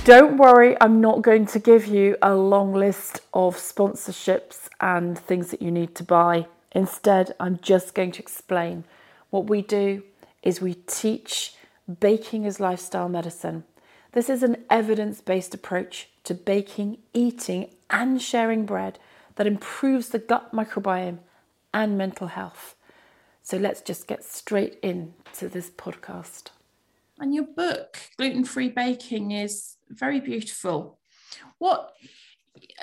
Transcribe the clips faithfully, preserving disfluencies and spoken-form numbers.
don't worry, I'm not going to give you a long list of sponsorships and things that you need to buy. Instead, I'm just going to explain what we do is we teach baking as lifestyle medicine. This is an evidence-based approach to baking, eating, and sharing bread that improves the gut microbiome and mental health. So let's just get straight into this podcast. And your book, Gluten-Free Baking, is very beautiful. What, uh,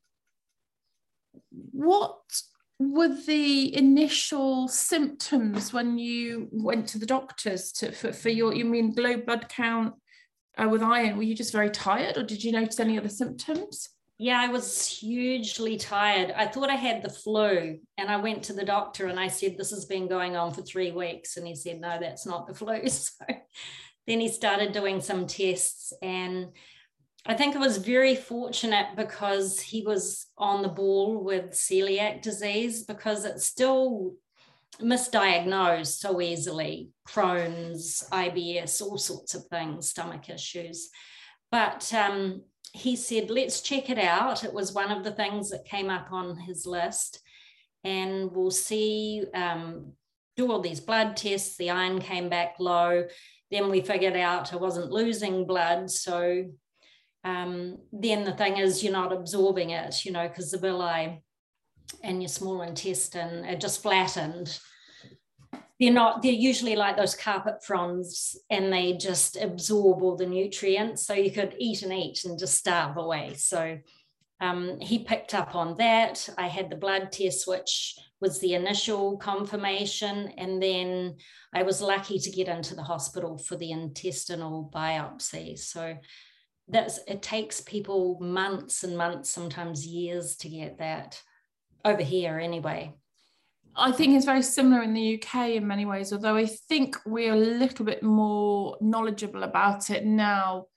what were the initial symptoms when you went to the doctors to, for, for your, you mean low blood count uh, with iron? Were you just very tired, or did you notice any other symptoms? Yeah, I was hugely tired. I thought I had the flu, and I went to the doctor and I said, this has been going on for three weeks. And he said, no, that's not the flu. So then he started doing some tests, and I think I was very fortunate because he was on the ball with celiac disease, because it's still misdiagnosed so easily. Crohn's, I B S, all sorts of things, stomach issues. But um, he said, let's check it out. It was one of the things that came up on his list, and we'll see, um, do all these blood tests. The iron came back low. Then we figured out I wasn't losing blood. So um, then the thing is, you're not absorbing it, you know, because the villi and your small intestine are just flattened. They're not, they're usually like those carpet fronds, and they just absorb all the nutrients. So you could eat and eat and just starve away. So um, he picked up on that. I had the blood test, which was the initial confirmation. And then I was lucky to get into the hospital for the intestinal biopsy. So that's, it takes people months and months, sometimes years to get that, over here anyway. I think it's very similar in the U K in many ways, although I think we're a little bit more knowledgeable about it now.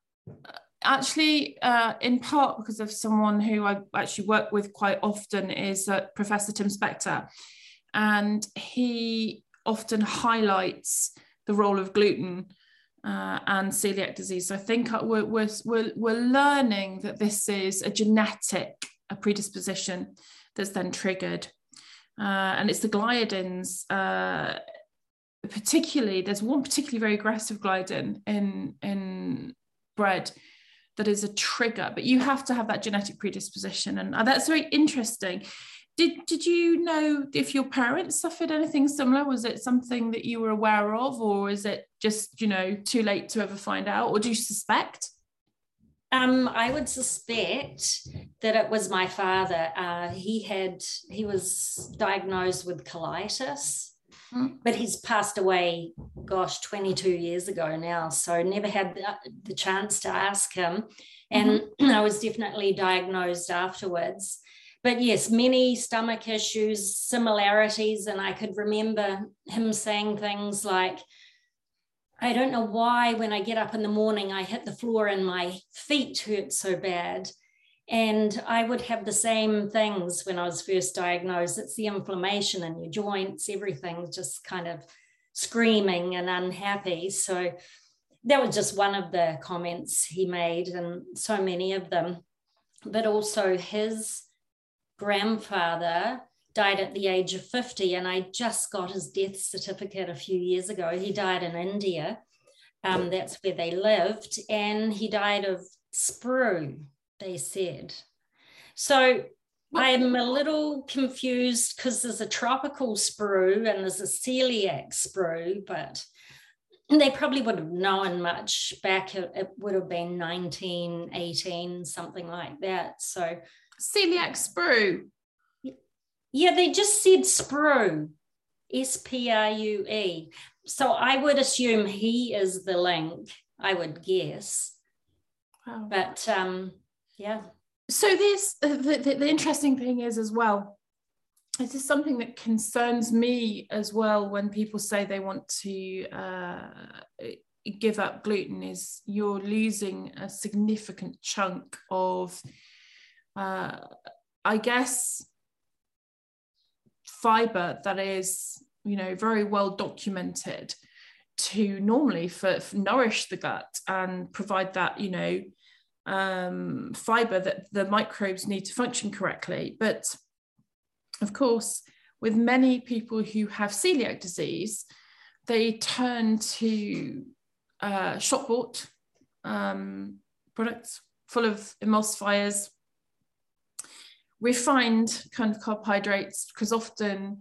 Actually, uh, in part because of someone who I actually work with quite often is uh, Professor Tim Spector, and he often highlights the role of gluten uh, and celiac disease. So I think we're, we're, we're, we're learning that this is a genetic a predisposition that's then triggered. Uh, and it's the gliadins, uh, particularly, there's one particularly very aggressive gliadin in, in bread that is a trigger, but you have to have that genetic predisposition. And uh, that's very interesting. Did, did you know if your parents suffered anything similar? Was it something that you were aware of, or is it just, you know, too late to ever find out, or do you suspect? Um, I would suspect that it was my father. Uh, he had, he was diagnosed with colitis, mm. but he's passed away, gosh, twenty-two years ago now. So never had the, the chance to ask him. And mm-hmm. I was definitely diagnosed afterwards. But yes, many stomach issues, similarities. And I could remember him saying things like, I don't know why when I get up in the morning, I hit the floor and my feet hurt so bad. And I would have the same things when I was first diagnosed. It's the inflammation in your joints, everything just kind of screaming and unhappy. So that was just one of the comments he made, and so many of them. But also his grandfather died at the age of fifty, and I just got his death certificate a few years ago. He died in India. Um, that's where they lived, and he died of sprue, they said. So I'm a little confused because there's a tropical sprue and there's a celiac sprue, but they probably would have known much back. It would have been nineteen eighteen, something like that. So celiac sprue. Yeah, they just said sprue, S P R U E. So I would assume he is the link, I would guess. Wow. But um, yeah. So this, uh, the, the, the interesting thing is as well, this is something that concerns me as well when people say they want to uh, give up gluten, is you're losing a significant chunk of, uh, I guess, fiber that is, you know, very well documented to normally for, for nourish the gut and provide that, you know, um, fiber that the microbes need to function correctly. But of course, with many people who have celiac disease, they turn to uh, shop-bought um, products full of emulsifiers, refined kind of carbohydrates, because often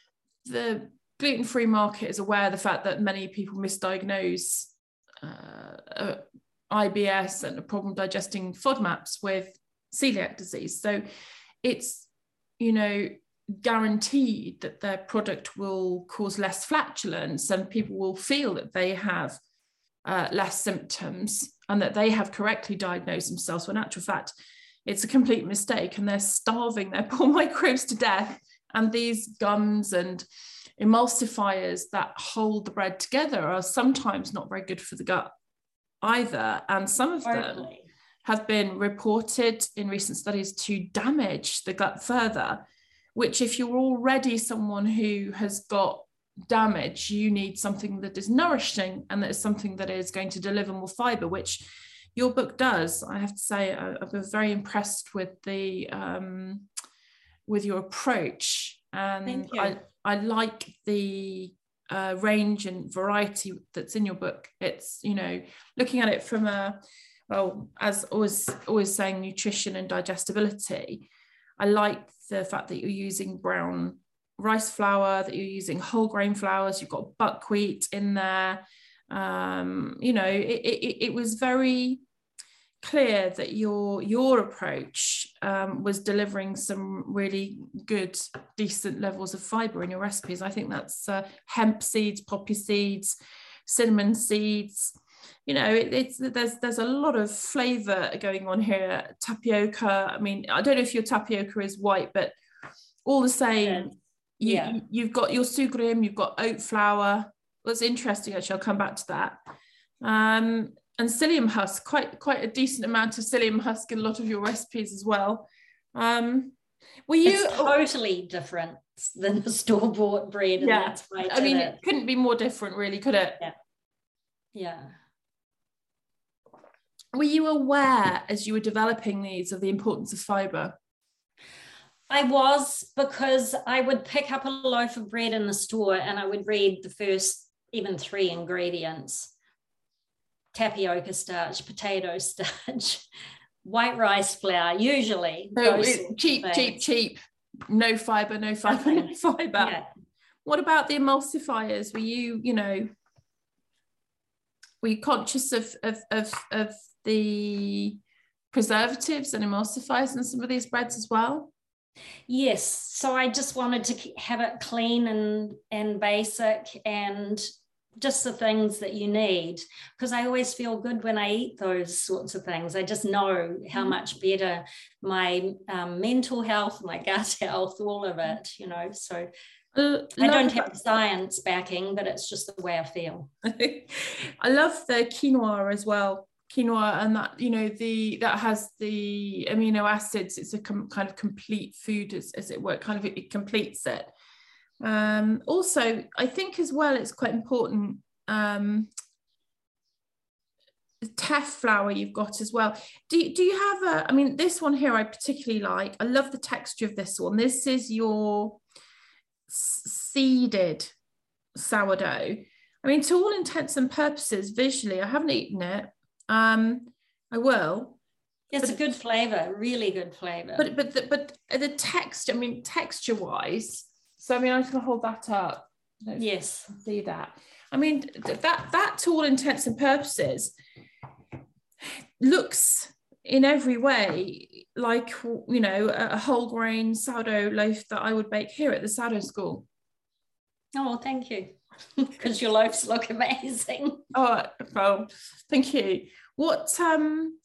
the gluten-free market is aware of the fact that many people misdiagnose uh, uh, I B S and a problem digesting FODMAPs with celiac disease. So it's, you know, guaranteed that their product will cause less flatulence and people will feel that they have uh, less symptoms and that they have correctly diagnosed themselves, when in actual fact it's a complete mistake and they're starving their poor microbes to death. And these gums and emulsifiers that hold the bread together are sometimes not very good for the gut either. And some of them have been reported in recent studies to damage the gut further, which if you're already someone who has got damage, you need something that is nourishing and that is something that is going to deliver more fiber, which your book does. I have to say, I, I've been very impressed with the um, with your approach, and I, I like the uh, range and variety that's in your book. It's, you know, looking at it from a, well, as always, always saying nutrition and digestibility, I like the fact that you're using brown rice flour, that you're using whole grain flours, you've got buckwheat in there. Um, you know, it, it, it was very clear that your your approach um, was delivering some really good, decent levels of fiber in your recipes. I think that's uh, hemp seeds, poppy seeds, cinnamon seeds. You know, it, it's there's there's a lot of flavor going on here. Tapioca. I mean, I don't know if your tapioca is white, but all the same, you, yeah. you, you've got your sugrim, you've got oat flour. What's interesting, actually, I'll come back to that. Um, and psyllium husk, quite quite a decent amount of psyllium husk in a lot of your recipes as well. Um, were you it's totally different than the store-bought bread? And yeah, that's why I, I mean, it. it couldn't be more different, really, could it? Yeah. Yeah. Were you aware, as you were developing these, of the importance of fiber? I was, because I would pick up a loaf of bread in the store and I would read the first even three ingredients: tapioca starch, potato starch, white rice flour, usually. So it, cheap, cheap, cheap. No fiber, no fiber, no fiber. Yeah. What about the emulsifiers? Were you, you know, were you conscious of, of, of, of the preservatives and emulsifiers in some of these breads as well? Yes. So I just wanted to have it clean and, and basic, and just the things that you need, because I always feel good when I eat those sorts of things. I just know how much better my um, mental health, my gut health, all of it, you know. So uh, I don't have that. Science backing, but it's just the way I feel. I love the quinoa as well. Quinoa, and that, you know, the that has the amino acids. It's a com- kind of complete food, as, as it were. Kind of it, it completes it. Um, also, I think as well, it's quite important. Um, the teff flour you've got as well. Do do you have a? I mean, this one here I particularly like. I love the texture of this one. This is your seeded sourdough. I mean, to all intents and purposes, visually, I haven't eaten it. Um, I will. It's a good flavor, really good flavor. But but the, but the texture. I mean, texture wise. So I mean, I'm just gonna hold that up. Yes. See that. I mean, that that to all intents and purposes looks in every way like, you know, a whole grain sourdough loaf that I would bake here at the sourdough school. Oh, well, thank you. Because your loaves look amazing. Oh, well, thank you. What um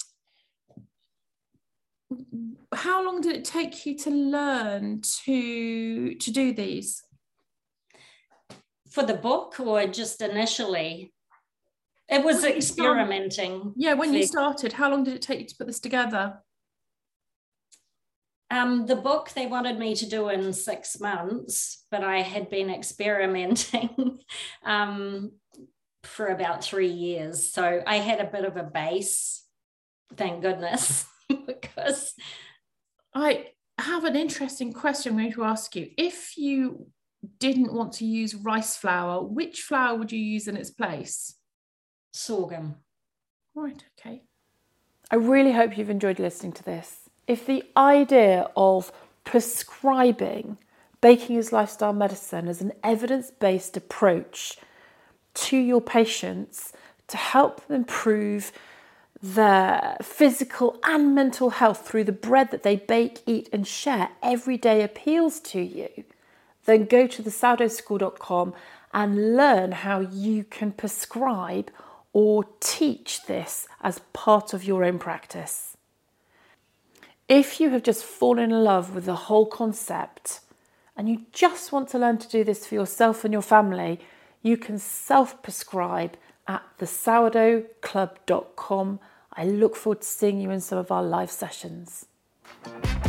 how long did it take you to learn to to do these? For the book, or just initially? It was when experimenting. Yeah, when you started, how long did it take you to put this together? Um, the book they wanted me to do in six months, but I had been experimenting um, for about three years. So I had a bit of a base thank goodness, because I have an interesting question I'm going to ask you. If you didn't want to use rice flour, which flour would you use in its place? sorghum. Right, okay. I really hope you've enjoyed listening to this. If the idea of prescribing baking as lifestyle medicine as an evidence-based approach to your patients to help them improve their physical and mental health through the bread that they bake, eat and share every day appeals to you, then go to the sourdough school dot com and learn how you can prescribe or teach this as part of your own practice. If you have just fallen in love with the whole concept and you just want to learn to do this for yourself and your family, you can self-prescribe at the sourdough club dot com. I look forward to seeing you in some of our live sessions.